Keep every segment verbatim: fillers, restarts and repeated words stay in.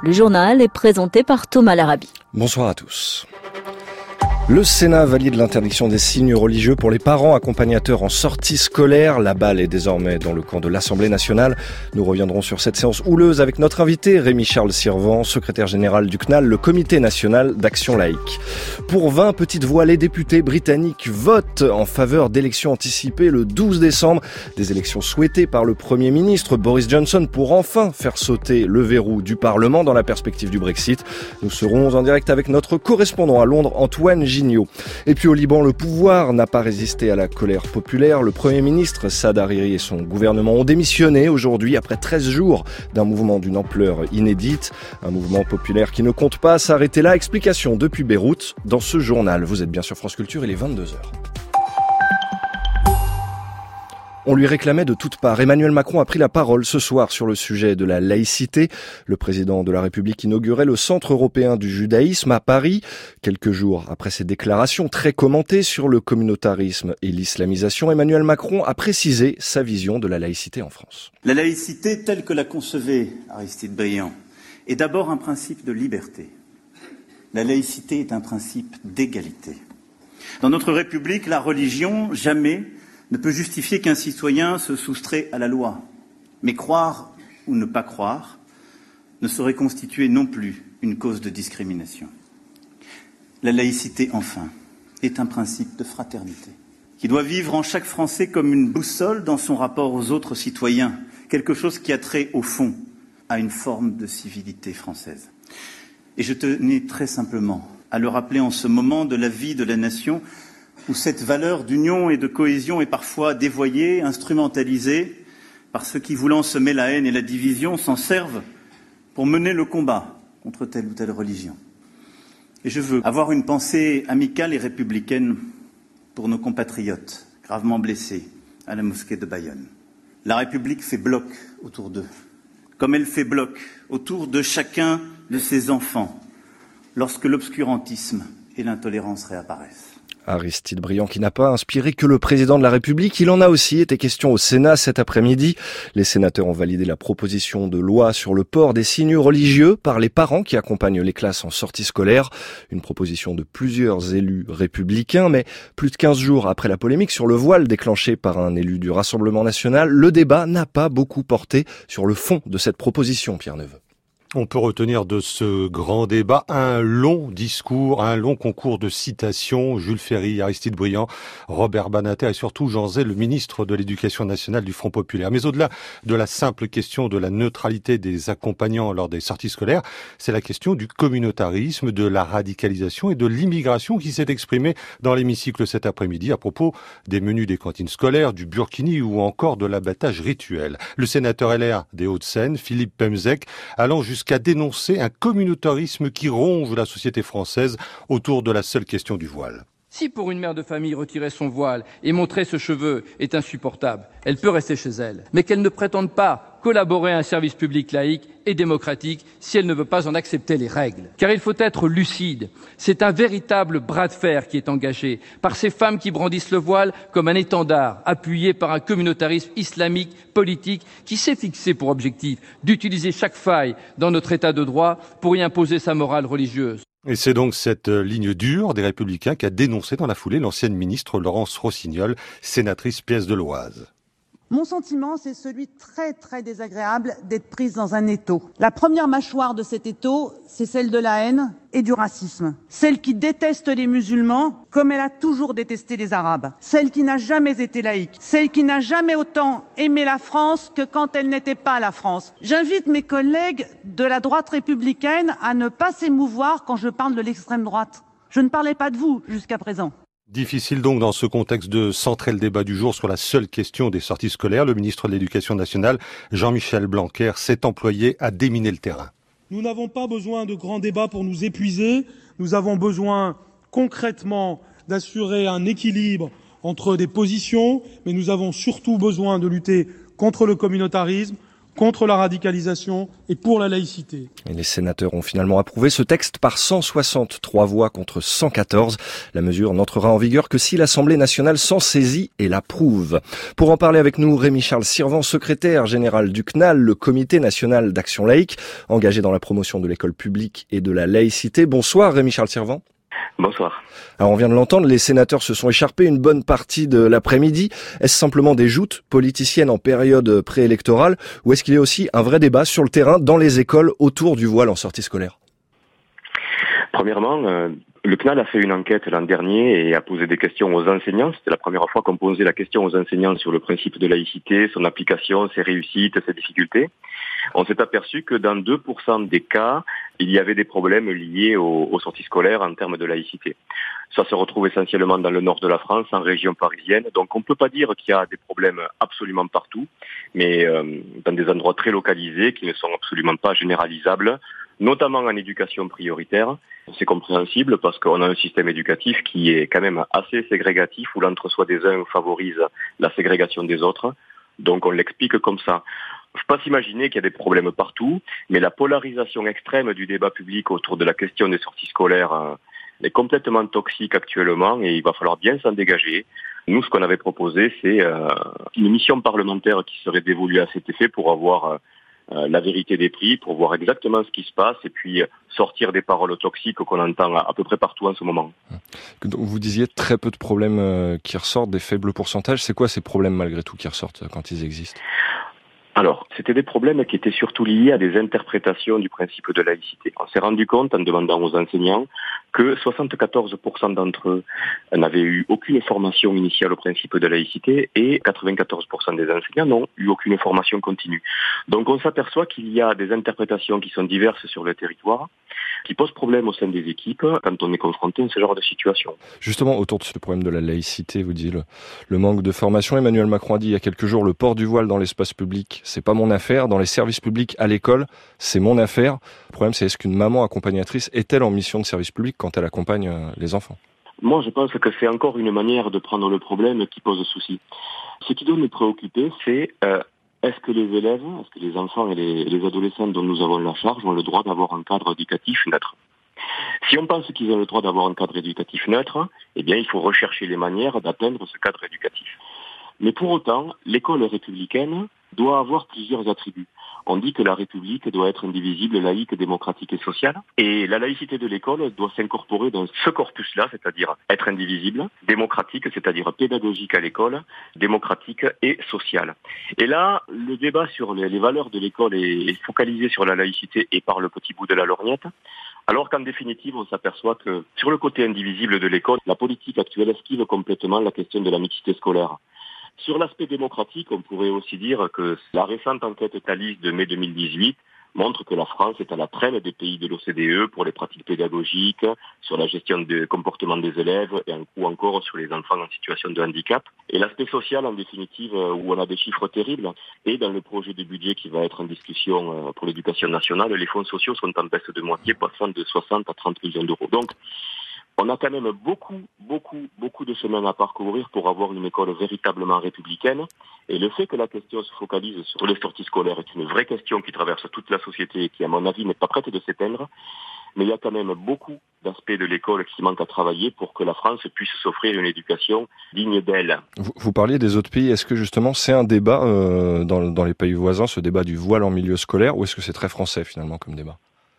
Le journal est présenté par Thomas Larabi. Bonsoir à tous. Le Sénat valide l'interdiction des signes religieux pour les parents accompagnateurs en sortie scolaire. La balle est désormais dans le camp de l'Assemblée nationale. Nous reviendrons sur cette séance houleuse avec notre invité, Rémi-Charles Sirvent, secrétaire général du C N A L, le Comité national d'action laïque. Pour vingt petites voix, les députés britanniques votent en faveur d'élections anticipées le douze décembre. Des élections souhaitées par le Premier ministre Boris Johnson pour enfin faire sauter le verrou du Parlement dans la perspective du Brexit. Nous serons en direct avec notre correspondant à Londres, Antoine Gignot. Et puis au Liban, le pouvoir n'a pas résisté à la colère populaire. Le Premier ministre Saad Hariri et son gouvernement ont démissionné aujourd'hui après treize jours d'un mouvement d'une ampleur inédite. Un mouvement populaire qui ne compte pas s'arrêter là. Explication depuis Beyrouth dans ce journal. Vous êtes bien sur France Culture, il est vingt-deux heures. On lui réclamait de toutes parts. Emmanuel Macron a pris la parole ce soir sur le sujet de la laïcité. Le président de la République inaugurait le Centre européen du judaïsme à Paris. Quelques jours après ses déclarations très commentées sur le communautarisme et l'islamisation, Emmanuel Macron a précisé sa vision de la laïcité en France. La laïcité telle que la concevait Aristide Briand est d'abord un principe de liberté. La laïcité est un principe d'égalité. Dans notre République, la religion, jamais ne peut justifier qu'un citoyen se soustrait à la loi. Mais croire ou ne pas croire ne saurait constituer non plus une cause de discrimination. La laïcité, enfin, est un principe de fraternité qui doit vivre en chaque Français comme une boussole dans son rapport aux autres citoyens, quelque chose qui a trait au fond à une forme de civilité française. Et je tenais très simplement à le rappeler en ce moment de la vie de la nation où cette valeur d'union et de cohésion est parfois dévoyée, instrumentalisée par ceux qui, voulant semer la haine et la division, s'en servent pour mener le combat contre telle ou telle religion. Et je veux avoir une pensée amicale et républicaine pour nos compatriotes gravement blessés à la mosquée de Bayonne. La République fait bloc autour d'eux, comme elle fait bloc autour de chacun de ses enfants lorsque l'obscurantisme et l'intolérance réapparaissent. Aristide Briand qui n'a pas inspiré que le président de la République. Il en a aussi été question au Sénat cet après-midi. Les sénateurs ont validé la proposition de loi sur le port des signes religieux par les parents qui accompagnent les classes en sortie scolaire. Une proposition de plusieurs élus républicains, mais plus de quinze jours après la polémique sur le voile déclenchée par un élu du Rassemblement national, le débat n'a pas beaucoup porté sur le fond de cette proposition, Pierre Neveu. On peut retenir de ce grand débat un long discours, un long concours de citations. Jules Ferry, Aristide Briand, Robert Badinter et surtout Jean Zay, le ministre de l'Éducation nationale du Front populaire. Mais au-delà de la simple question de la neutralité des accompagnants lors des sorties scolaires, c'est la question du communautarisme, de la radicalisation et de l'immigration qui s'est exprimée dans l'hémicycle cet après-midi à propos des menus des cantines scolaires, du burkini ou encore de l'abattage rituel. Le sénateur L R des Hauts-de-Seine, Philippe Pemezec, allant jusqu'à qu'à dénoncer un communautarisme qui ronge la société française autour de la seule question du voile. Si pour une mère de famille retirer son voile et montrer ses cheveux est insupportable, elle peut rester chez elle, mais qu'elle ne prétende pas collaborer à un service public laïque et démocratique si elle ne veut pas en accepter les règles. Car il faut être lucide, c'est un véritable bras de fer qui est engagé par ces femmes qui brandissent le voile comme un étendard appuyé par un communautarisme islamique politique qui s'est fixé pour objectif d'utiliser chaque faille dans notre état de droit pour y imposer sa morale religieuse. Et c'est donc cette ligne dure des Républicains qu'a dénoncé dans la foulée l'ancienne ministre Laurence Rossignol, sénatrice P S de l'Oise. Mon sentiment, c'est celui très très désagréable d'être prise dans un étau. La première mâchoire de cet étau, c'est celle de la haine et du racisme. Celle qui déteste les musulmans comme elle a toujours détesté les Arabes. Celle qui n'a jamais été laïque. Celle qui n'a jamais autant aimé la France que quand elle n'était pas la France. J'invite mes collègues de la droite républicaine à ne pas s'émouvoir quand je parle de l'extrême droite. Je ne parlais pas de vous jusqu'à présent. Difficile donc dans ce contexte de centrer le débat du jour sur la seule question des sorties scolaires. Le ministre de l'Éducation nationale, Jean-Michel Blanquer, s'est employé à déminer le terrain. Nous n'avons pas besoin de grands débats pour nous épuiser. Nous avons besoin concrètement d'assurer un équilibre entre des positions, mais nous avons surtout besoin de lutter contre le communautarisme, contre la radicalisation et pour la laïcité. Et les sénateurs ont finalement approuvé ce texte par cent soixante-trois voix contre cent quatorze. La mesure n'entrera en vigueur que si l'Assemblée nationale s'en saisit et l'approuve. Pour en parler avec nous, Rémi-Charles Sirvan, secrétaire général du C N A L, le Comité national d'action laïque, engagé dans la promotion de l'école publique et de la laïcité. Bonsoir Rémi-Charles Sirvan. Bonsoir. Alors on vient de l'entendre, les sénateurs se sont écharpés une bonne partie de l'après-midi. Est-ce simplement des joutes politiciennes en période préélectorale ou est-ce qu'il y a aussi un vrai débat sur le terrain dans les écoles autour du voile en sortie scolaire ? Premièrement, euh, le C N A L a fait une enquête l'an dernier et a posé des questions aux enseignants. C'était la première fois qu'on posait la question aux enseignants sur le principe de laïcité, son application, ses réussites, ses difficultés. On s'est aperçu que dans deux pour cent des cas, il y avait des problèmes liés aux, aux sorties scolaires en termes de laïcité. Ça se retrouve essentiellement dans le nord de la France, en région parisienne. Donc on ne peut pas dire qu'il y a des problèmes absolument partout, mais euh, dans des endroits très localisés qui ne sont absolument pas généralisables, notamment en éducation prioritaire. C'est compréhensible parce qu'on a un système éducatif qui est quand même assez ségrégatif, où l'entre-soi des uns favorise la ségrégation des autres. Donc on l'explique comme ça. Il ne faut pas s'imaginer qu'il y a des problèmes partout, mais la polarisation extrême du débat public autour de la question des sorties scolaires euh, est complètement toxique actuellement et il va falloir bien s'en dégager. Nous, ce qu'on avait proposé, c'est euh, une mission parlementaire qui serait dévolue à cet effet pour avoir euh, euh, la vérité des prix, pour voir exactement ce qui se passe et puis euh, sortir des paroles toxiques qu'on entend à, à peu près partout en ce moment. Vous disiez très peu de problèmes euh, qui ressortent, des faibles pourcentages. C'est quoi ces problèmes malgré tout qui ressortent quand ils existent ? Alors, c'était des problèmes qui étaient surtout liés à des interprétations du principe de laïcité. On s'est rendu compte, en demandant aux enseignants, que soixante-quatorze pour cent d'entre eux n'avaient eu aucune formation initiale au principe de laïcité et quatre-vingt-quatorze pour cent des enseignants n'ont eu aucune formation continue. Donc on s'aperçoit qu'il y a des interprétations qui sont diverses sur le territoire, qui posent problème au sein des équipes quand on est confronté à ce genre de situation. Justement, autour de ce problème de la laïcité, vous dites le, le manque de formation. Emmanuel Macron a dit il y a quelques jours, le port du voile dans l'espace public, c'est pas mon affaire. Dans les services publics à l'école, c'est mon affaire. Le problème, c'est est-ce qu'une maman accompagnatrice est-elle en mission de service public quand elle accompagne les enfants ? Moi, je pense que c'est encore une manière de prendre le problème qui pose souci. Ce qui doit nous préoccuper, c'est euh, est-ce que les élèves, est-ce que les enfants et les, les adolescents dont nous avons la charge ont le droit d'avoir un cadre éducatif neutre ? Si on pense qu'ils ont le droit d'avoir un cadre éducatif neutre, eh bien, il faut rechercher les manières d'atteindre ce cadre éducatif. Mais pour autant, l'école républicaine doit avoir plusieurs attributs. On dit que la République doit être indivisible, laïque, démocratique et sociale. Et la laïcité de l'école doit s'incorporer dans ce corpus-là, c'est-à-dire être indivisible, démocratique, c'est-à-dire pédagogique à l'école, démocratique et social. Et là, le débat sur les, les valeurs de l'école est focalisé sur la laïcité et par le petit bout de la lorgnette. Alors qu'en définitive, on s'aperçoit que sur le côté indivisible de l'école, la politique actuelle esquive complètement la question de la mixité scolaire. Sur l'aspect démocratique, on pourrait aussi dire que la récente enquête Thalys de mai deux mille dix-huit montre que la France est à la traîne des pays de l'O C D E pour les pratiques pédagogiques, sur la gestion des comportements des élèves et ou encore sur les enfants en situation de handicap. Et l'aspect social, en définitive, où on a des chiffres terribles, et dans le projet de budget qui va être en discussion pour l'éducation nationale, les fonds sociaux sont en baisse de moitié, passant de soixante à trente millions d'euros. Donc, on a quand même beaucoup, beaucoup, beaucoup de chemin à parcourir pour avoir une école véritablement républicaine. Et le fait que la question se focalise sur les sorties scolaires est une vraie question qui traverse toute la société et qui, à mon avis, n'est pas prête de s'éteindre. Mais il y a quand même beaucoup d'aspects de l'école qui manquent à travailler pour que la France puisse s'offrir une éducation digne d'elle. Vous, vous parliez des autres pays. Est-ce que justement c'est un débat euh, dans, dans les pays voisins, ce débat du voile en milieu scolaire, ou est-ce que c'est très français finalement comme débat ?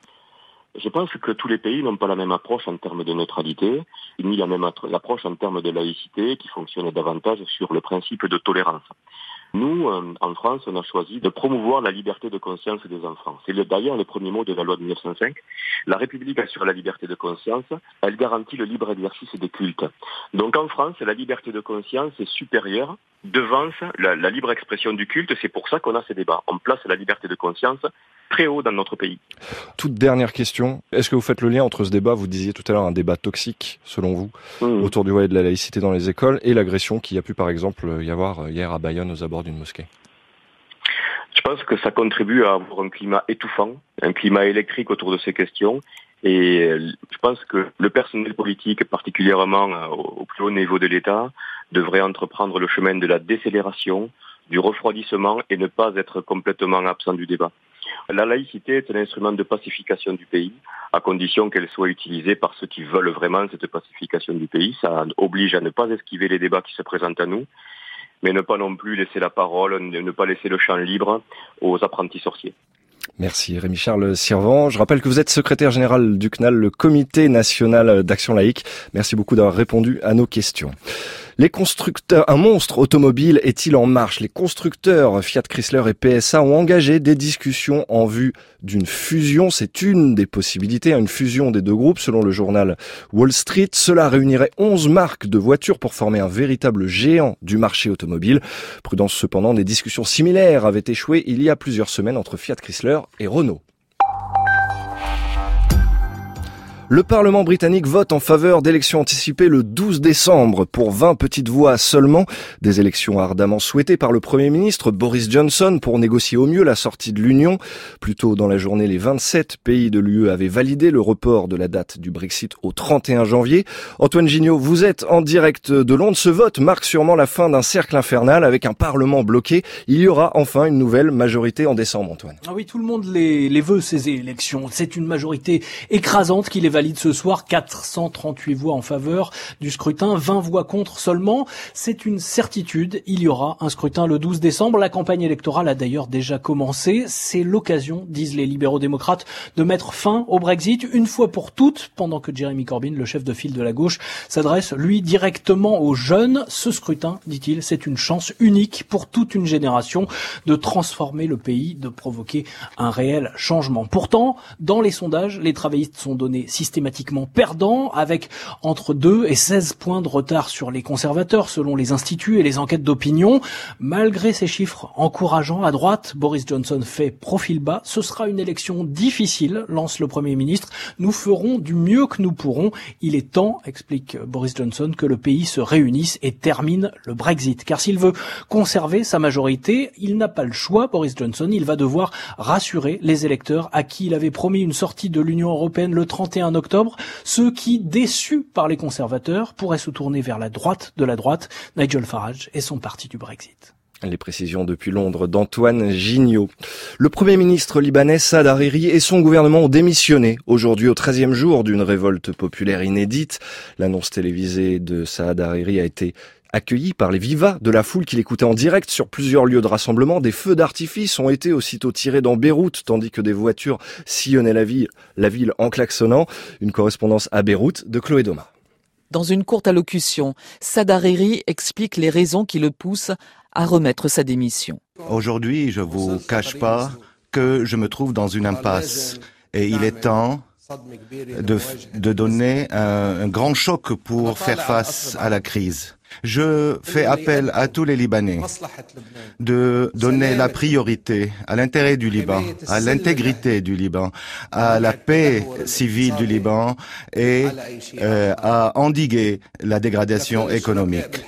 Je pense que tous les pays n'ont pas la même approche en termes de neutralité, ni la même approche en termes de laïcité qui fonctionne davantage sur le principe de tolérance. Nous, en France, on a choisi de promouvoir la liberté de conscience des enfants. C'est d'ailleurs le premier mot de la loi de mille neuf cent cinq. La République assure la liberté de conscience, elle garantit le libre exercice des cultes. Donc en France, la liberté de conscience est supérieure, devance la, la libre expression du culte. C'est pour ça qu'on a ces débats. On place la liberté de conscience très haut dans notre pays. Toute dernière question, est-ce que vous faites le lien entre ce débat, vous disiez tout à l'heure un débat toxique, selon vous, mmh. autour du voile et de la laïcité dans les écoles, et l'agression qu'il y a pu par exemple y avoir hier à Bayonne aux abords d'une mosquée ? Je pense que ça contribue à avoir un climat étouffant, un climat électrique autour de ces questions. Et je pense que le personnel politique, particulièrement au plus haut niveau de l'État, devrait entreprendre le chemin de la décélération, du refroidissement et ne pas être complètement absent du débat. La laïcité est un instrument de pacification du pays, à condition qu'elle soit utilisée par ceux qui veulent vraiment cette pacification du pays. Ça oblige à ne pas esquiver les débats qui se présentent à nous, mais ne pas non plus laisser la parole, ne pas laisser le champ libre aux apprentis sorciers. Merci Rémi-Charles Sirvent. Je rappelle que vous êtes secrétaire général du C N A L, le Comité national d'action laïque. Merci beaucoup d'avoir répondu à nos questions. Les constructeurs, un monstre automobile est-il en marche? Les constructeurs Fiat Chrysler et P S A ont engagé des discussions en vue d'une fusion. C'est une des possibilités, une fusion des deux groupes. Selon le journal Wall Street, cela réunirait onze marques de voitures pour former un véritable géant du marché automobile. Prudence cependant, des discussions similaires avaient échoué il y a plusieurs semaines entre Fiat Chrysler et Renault. Le Parlement britannique vote en faveur d'élections anticipées le douze décembre pour vingt petites voix seulement. Des élections ardemment souhaitées par le Premier ministre Boris Johnson pour négocier au mieux la sortie de l'Union. Plus tôt dans la journée, les vingt-sept pays de l'U E avaient validé le report de la date du Brexit au trente et un janvier. Antoine Gignot, vous êtes en direct de Londres. Ce vote marque sûrement la fin d'un cercle infernal avec un Parlement bloqué. Il y aura enfin une nouvelle majorité en décembre, Antoine. Ah oui, tout le monde les, les veut, ces élections. C'est une majorité écrasante qui les valide ce soir, quatre cent trente-huit voix en faveur du scrutin, vingt voix contre seulement. C'est une certitude, il y aura un scrutin le douze décembre. La campagne électorale a d'ailleurs déjà commencé. C'est l'occasion, disent les libéraux-démocrates, de mettre fin au Brexit une fois pour toutes, pendant que Jeremy Corbyn, le chef de file de la gauche, s'adresse, lui, directement aux jeunes. Ce scrutin, dit-il, c'est une chance unique pour toute une génération de transformer le pays, de provoquer un réel changement. Pourtant, dans les sondages, les travaillistes sont donnés systématiquement perdants, avec entre deux et seize points de retard sur les conservateurs, selon les instituts et les enquêtes d'opinion. Malgré ces chiffres encourageants à droite, Boris Johnson fait profil bas. Ce sera une élection difficile, lance le Premier ministre. Nous ferons du mieux que nous pourrons. Il est temps, explique Boris Johnson, que le pays se réunisse et termine le Brexit. Car s'il veut conserver sa majorité, il n'a pas le choix, Boris Johnson. Il va devoir rassurer les électeurs à qui il avait promis une sortie de l'Union européenne le trente et un octobre. Ceux qui, déçus par les conservateurs, pourraient se tourner vers la droite de la droite, Nigel Farage et son parti du Brexit. Les précisions depuis Londres d'Antoine Gignot. Le Premier ministre libanais Saad Hariri et son gouvernement ont démissionné aujourd'hui au treizième jour d'une révolte populaire inédite. L'annonce télévisée de Saad Hariri a été accueilli par les vivas de la foule qui l'écoutait en direct sur plusieurs lieux de rassemblement. Des feux d'artifice ont été aussitôt tirés dans Beyrouth, tandis que des voitures sillonnaient la ville, la ville en klaxonnant. Une correspondance à Beyrouth de Chloé Doma. Dans une courte allocution, Saad Hariri explique les raisons qui le poussent à remettre sa démission. Aujourd'hui, je vous cache pas que je me trouve dans une impasse et il est temps de, de donner un, un grand choc pour faire face à la crise. Je fais appel à tous les Libanais de donner la priorité à l'intérêt du Liban, à l'intégrité du Liban, à la paix civile du Liban et euh, à endiguer la dégradation économique.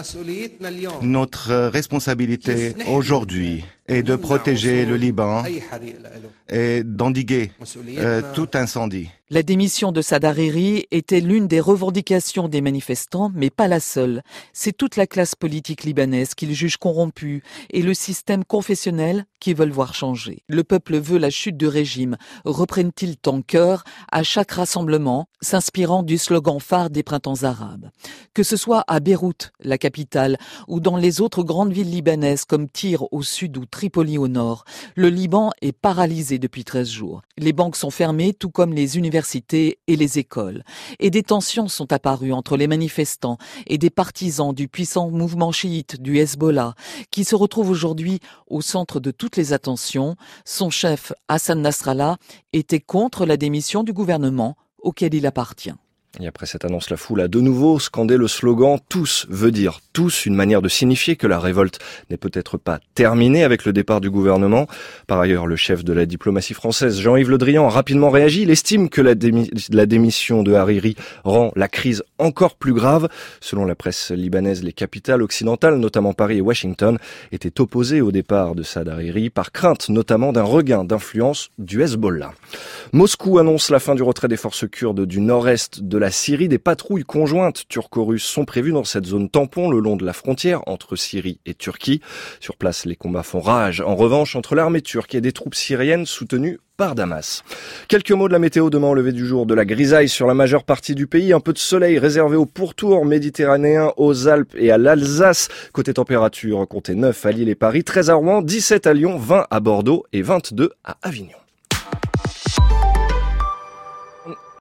Notre responsabilité aujourd'hui est de protéger le Liban et d'endiguer euh, tout incendie. La démission de Saad Hariri était l'une des revendications des manifestants, mais pas la seule. C'est toute la classe politique libanaise qu'ils jugent corrompue et le système confessionnel qu'ils veulent voir changer. Le peuple veut la chute du régime, reprennent-ils en chœur à chaque rassemblement, s'inspirant du slogan phare des printemps arabes. Que ce soit à Beyrouth, la capitale, ou dans les autres grandes villes libanaises comme Tyr au sud ou Tripoli au nord, le Liban est paralysé depuis treize jours. Les banques sont fermées, tout comme les universités et les écoles. Et des tensions sont apparues entre les manifestants et des partisans du puissant mouvement chiite du Hezbollah, qui se retrouve aujourd'hui au centre de toutes les attentions. Son chef, Hassan Nasrallah, était contre la démission du gouvernement auquel il appartient. Et après cette annonce, la foule a de nouveau scandé le slogan « Tous » veut dire « tous », une manière de signifier que la révolte n'est peut-être pas terminée avec le départ du gouvernement. Par ailleurs, le chef de la diplomatie française, Jean-Yves Le Drian, a rapidement réagi. Il estime que la, démi- la démission de Hariri rend la crise encore plus grave. Selon la presse libanaise, les capitales occidentales, notamment Paris et Washington, étaient opposées au départ de Saad Hariri, par crainte notamment d'un regain d'influence du Hezbollah. Moscou annonce la fin du retrait des forces kurdes du nord-est de la Syrie, des patrouilles conjointes turco-russes sont prévues dans cette zone tampon le long de la frontière entre Syrie et Turquie. Sur place, les combats font rage. En revanche, entre l'armée turque et des troupes syriennes soutenues par Damas. Quelques mots de la météo demain au lever du jour. De la grisaille sur la majeure partie du pays. Un peu de soleil réservé au pourtour méditerranéen, aux Alpes et à l'Alsace. Côté température, comptez neuf à Lille et Paris, treize à Rouen, dix-sept à Lyon, vingt à Bordeaux et vingt-deux à Avignon.